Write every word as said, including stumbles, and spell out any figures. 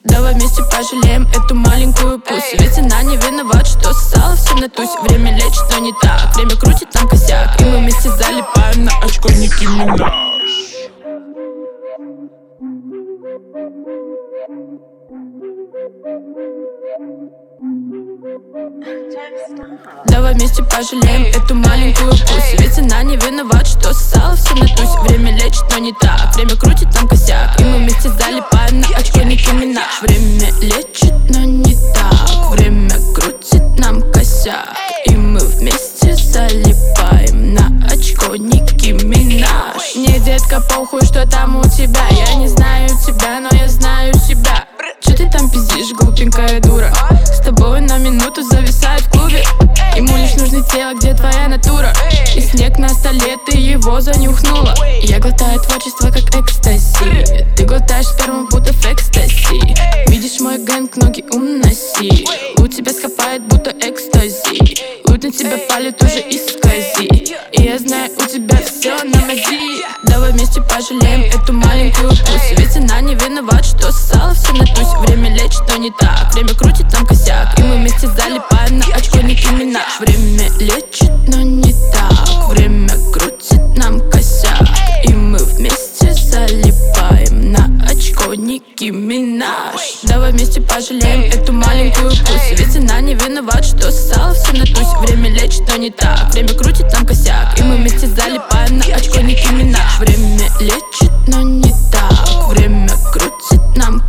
Давай вместе пожалеем эту маленькую пусть. Ведь она не виноват, что ссала все на тусь. Время лечит, но не так, время крутит нам косяк. И мы вместе залипаем на очко Ники Минаж. Давай вместе пожалеем эту маленькую пусть. Ведь она не виноват, что ссала все на тусь. Время лечит, но не так, время крутит нам косяк. И мы вместе залипаем на очко Ники Минаж. Время лечит, но не так, время крутит нам косяк. И мы вместе залипаем на очко Ники Минаж. Не, детка, похуй, что там у тебя. Я не знаю тебя, но я знаю себя. Чё ты там пиздишь, глупенькая дура? С тобой на минуту зависает в клубе. Ему лишь нужно тело, где твоя натура. И снег на столе, ты его занюхнула. Я глотаю творчество, как экстази. Ты глотаешь сперму, будто в экстази. Видишь мой гэнг, ноги уноси. У тебя скопает, будто экстази. Лут на тебя палит уже из скази. И я знаю, у тебя все на мази. Давай вместе пожалеем эту маленькую пусть. Ведь она не виноват, что ссала все на тусь. Время лечит, но не так, время крутит нам косяк. И мы вместе залипаем на очко Ники Минаж. Время лечит, но не так, время крутит нам косяк. И мы вместе залипаем на очко Ники Минаж. Давай вместе пожалеем эту маленькую пусть. Ведь она не виноват, что ссала все на тусь. Время лечит, но не так, время крутит нам косяк. И мы вместе залипаем на очко Ники Минаж. Время лечит, но не так, время крутит нам